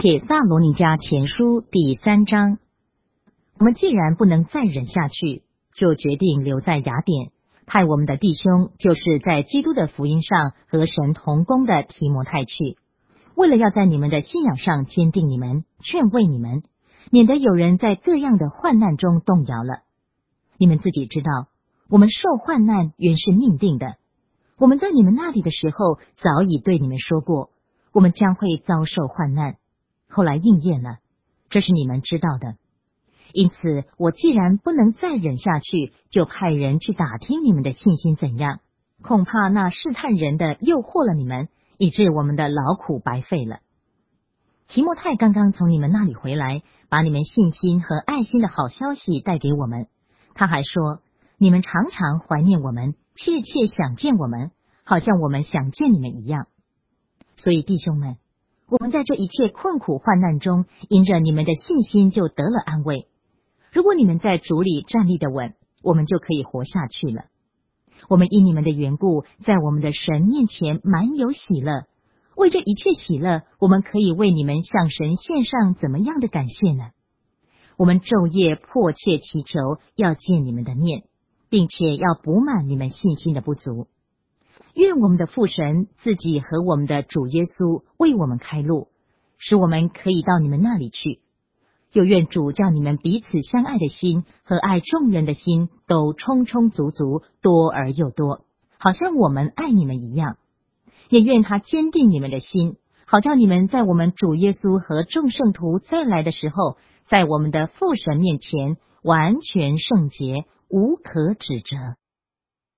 帖撒罗尼迦前书第3章。我们既然不能再忍下去，就决定留在雅典，派我们的弟兄，就是在基督的福音上和神同工的提摩太去，为了要在你们的信仰上坚定你们，劝慰你们，免得有人在各样的患难中动摇了。你们自己知道，我们受患难原是命定的。我们在你们那里的时候，早已对你们说过，我们将会遭受患难，后来应验了，这是你们知道的。因此，我既然不能再忍下去，就派人去打听你们的信心怎样，恐怕那试探人的诱惑了你们，以致我们的劳苦白费了。提摩太刚刚从你们那里回来，把你们信心和爱心的好消息带给我们。他还说，你们常常怀念我们，切切想见我们，好像我们想见你们一样。所以弟兄们，我们在这一切困苦患难中，因着你们的信心就得了安慰。如果你们在主里站立得稳，我们就可以活下去了。我们因你们的缘故，在我们的神面前满有喜乐。为这一切喜乐，我们可以为你们向神献上怎么样的感谢呢？我们昼夜迫切祈求，要见你们的面，并且要补满你们信心的不足。愿我们的父神自己和我们的主耶稣为我们开路，使我们可以到你们那里去。又愿主叫你们彼此相爱的心和爱众人的心都充充足足，多而又多，好像我们爱你们一样。也愿他坚定你们的心，好叫你们在我们主耶稣和众圣徒再来的时候，在我们的父神面前完全圣洁，无可指责。